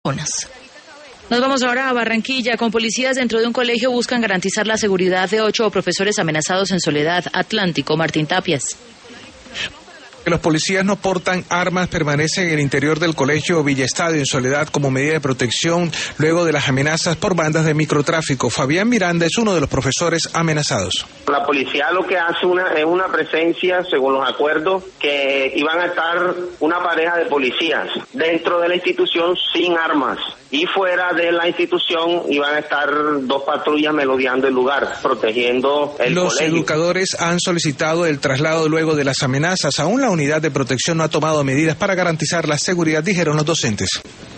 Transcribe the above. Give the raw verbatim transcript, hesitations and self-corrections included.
vacunas. Nos vamos ahora a Barranquilla. Con policías dentro de un colegio buscan garantizar la seguridad de ocho profesores amenazados en Soledad Atlántico. Martín Tapias. Que los policías no portan armas permanecen en el interior del colegio Villa Estadio en Soledad como medida de protección luego de las amenazas por bandas de microtráfico. Fabián Miranda es uno de los profesores amenazados. La policía lo que hace una, es una presencia, según los acuerdos, que iban a estar una pareja de policías dentro de la institución sin armas. Y fuera de la institución iban a estar dos patrullas merodeando el lugar, protegiendo el Los colegio. educadores han solicitado el traslado luego de las amenazas. Aún la unidad de protección no ha tomado medidas para garantizar la seguridad, dijeron los docentes.